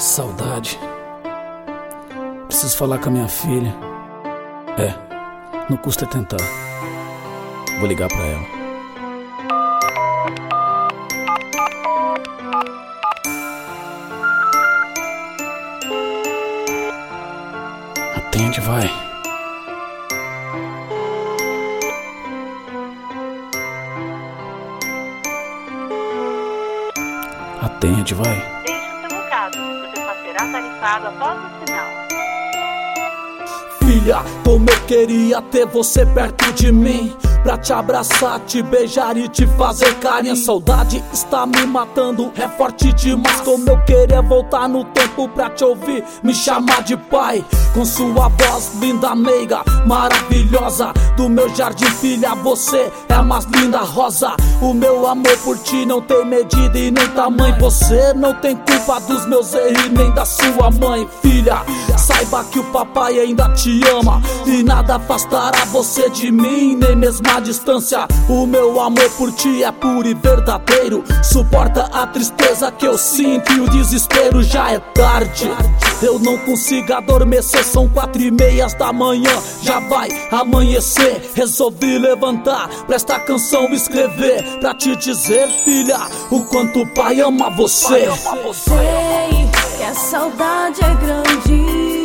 Saudade. Preciso falar com a minha filha. Não custa tentar. Vou ligar pra ela. Atende, vai. Atende, vai. Deixe o seu recado. Você só será tarifado após o sinal. Filha, como eu queria ter você perto de mim, pra te abraçar, te beijar e te fazer carinho. A saudade está me matando, é forte demais. Como eu queria voltar no tempo pra te ouvir, me chamar de pai, com sua voz linda, meiga, maravilhosa. Do meu jardim, filha, você é a mais linda rosa. O meu amor por ti não tem medida e nem tamanho. Você não tem culpa dos meus erros nem da sua mãe. Filha, saiba que o papai ainda te ama e nada afastará você de mim, nem mesmo a distância. O meu amor por ti é puro e verdadeiro. Suporta a tristeza que eu sinto e o desespero. Já é tarde, eu não consigo adormecer. São 4:30 da manhã, já vai amanhecer. Resolvi levantar pra esta canção escrever, pra te dizer, filha, o quanto o pai ama você. Sei que a saudade é grande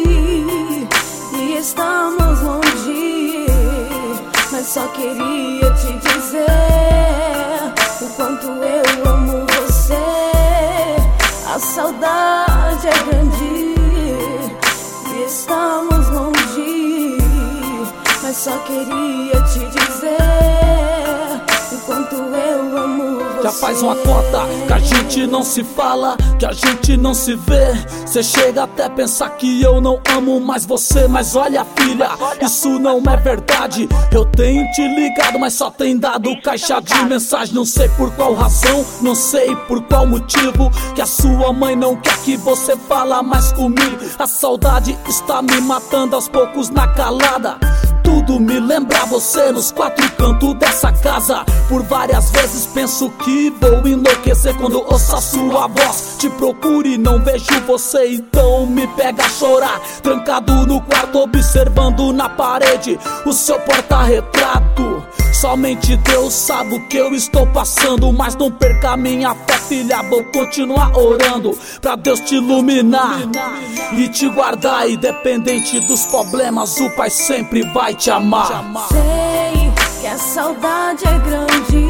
e estamos longe, mas só queria te dizer o quanto eu amo você. A saudade é grande e estamos longe, mas só queria te dizer o quanto eu amo você. Já faz uma cota que a gente não se fala, que a gente não se vê. Cê chega até a pensar que eu não amo mais você, mas olha, filha, isso não é verdade. Eu tenho te ligado, mas só tem dado caixa de mensagem. Não sei por qual razão, não sei por qual motivo, que a sua mãe não quer que você fala mais comigo. A saudade está me matando aos poucos na calada. Tudo me lembra você nos quatro cantos dessa casa. Por várias vezes penso que vou enlouquecer quando ouço a sua voz. Te procuro e não vejo você, então me pega a chorar. Trancado no quarto, observando na parede o seu porta-retrato. Somente Deus sabe o que eu estou passando, mas não perca minha fé, filha. Vou continuar orando pra Deus te iluminar e te guardar. Independente dos problemas, o Pai sempre vai te amar. Sei que a saudade é grande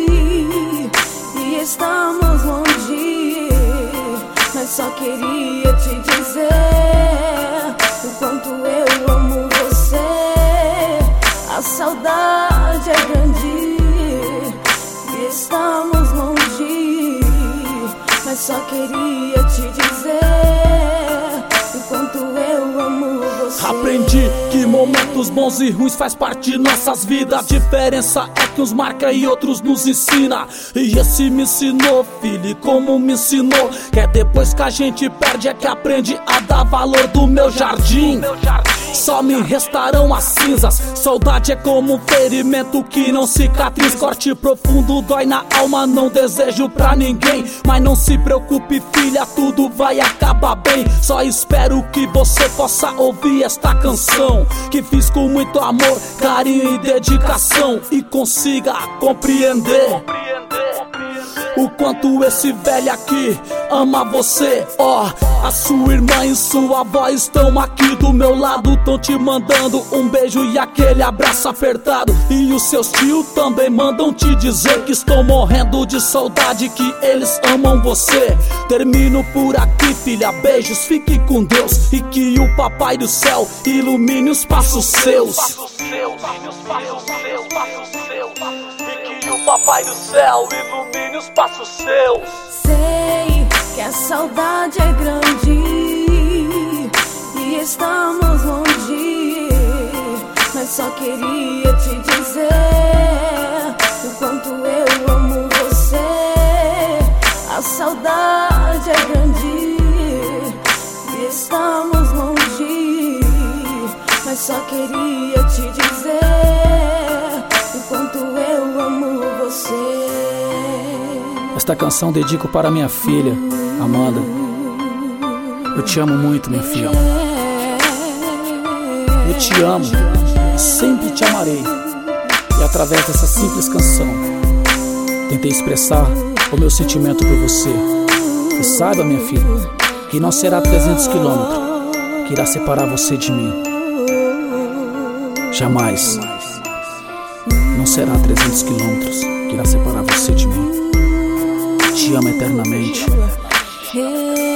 e estamos longe, mas só queria te dizer o quanto eu amo você. A saudade é grande e estamos longe, mas só queria te dizer o quanto eu amo você. Aprendi que momentos bons e ruins faz parte de nossas vidas. A diferença é que uns marca e outros nos ensina. E esse me ensinou, filho, e como me ensinou, que é depois que a gente perde é que aprende a dar valor do meu jardim. Só me restarão as cinzas. Saudade é como um ferimento que não cicatriz. Corte profundo, dói na alma, não desejo pra ninguém. Mas não se preocupe, filha, tudo vai acabar bem. Só espero que você possa ouvir esta canção, que fiz com muito amor, carinho e dedicação, e consiga compreender o quanto esse velho aqui ama você. A sua irmã e sua avó estão aqui do meu lado, tão te mandando um beijo e aquele abraço apertado. E os seus tios também mandam te dizer que estou morrendo de saudade, que eles amam você. Termino por aqui, filha, beijos, fique com Deus, e que o papai do céu ilumine os passos seus. O papai do céu ilumine os passos seus. Sei que a saudade é grande e estamos longe, mas só queria te dizer o quanto eu amo você. A saudade é grande e estamos longe, mas só queria te dizer o quanto eu amo você. Esta canção dedico para minha filha, Amanda. Eu te amo muito, minha filha. Eu te amo e sempre te amarei. E através dessa simples canção tentei expressar o meu sentimento por você. E saiba, minha filha, que não será 300 quilômetros que irá separar você de mim. Jamais. Não será 300 quilômetros que irá separar você de mim. Te amo eternamente.